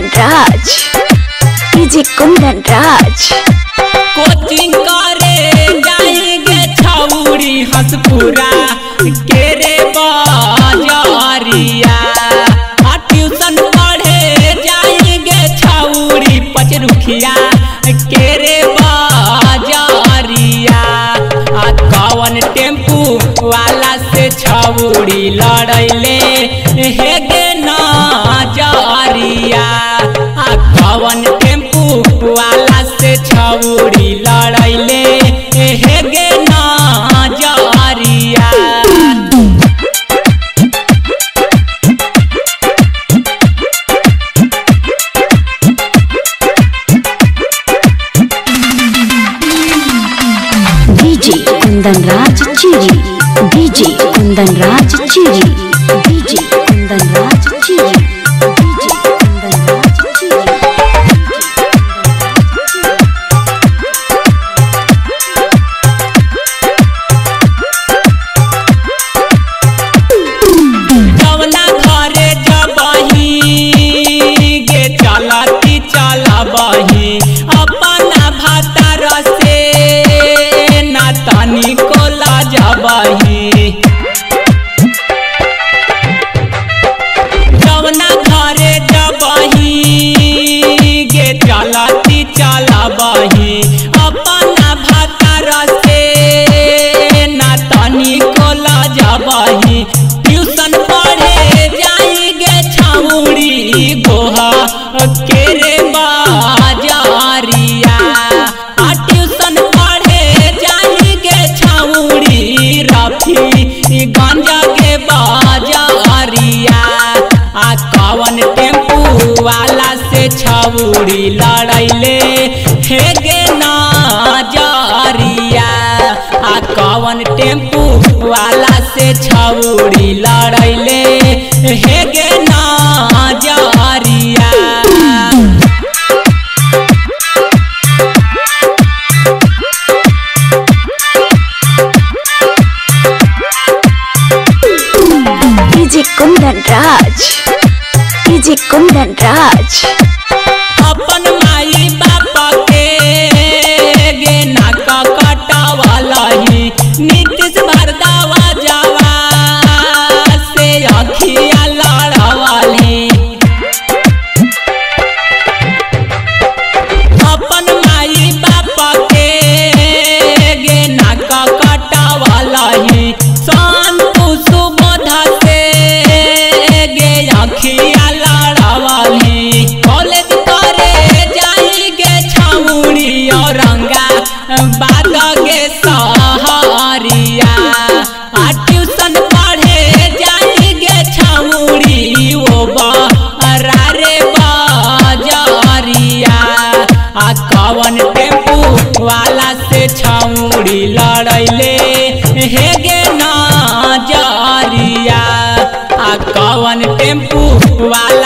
कुंदन Raj, DJ Kundan राज। Coaching करे जाएंगे छौरी हंसपुरा के रे बाजारिया, ट्यूशन पढ़े जाएंगे छौरी पचरुखिया के रे बाजारिया। कौन टेम्पू वाला से छौरी लड़ैले हे गे नजरिया, कौन टेम्पू वाला से छौरी लड़ैले हे गे नजरिया। डीजे कुंदन राज चिरी, डीजे कुंदन राज चिरी, डीजे कुंदन राज चिरी, डीजे कुंदन राज चिरी। जवना घरे जबही गे चलती चलबही, अपना भातार से ना तनिको लजबही। जवना घरे जबही गे चलती चलबही, अपना भातार से ना तनिको लजबही। ट्यूशन पढ़े जाएंगे छौरी गोहा के रे बाजारिया, ट्यूशन पढ़े जाएंगे छौरी रफी गंजा के बाजारिया। कौन टेम्पू वाला से छौरी लड़ैले हे गे नजरिया, कौन टेम्पू वाला से छौरी लड़ैले हे गे नजरिया। DJ Kundan Raj, DJ Kundan Raj. अपन माई बाप के गे नाक कटवलही, नीतीश भरदावा जावा से अखिया लड़वली। अपन माई बाप के गे नाक कटवलही, संतु सुबोध से गे अखिया लड़वली। कॉलेज करे जाएंगे छौरी औरंगा बाद गे सहरिया, ट्यूशन पढ़े जाएंगे छौरी ओ बरारे बाजारिया। कौन टेम्पू वाला से छौरी लड़ैले हे गे नजरिया, कौन टेम्पू वाला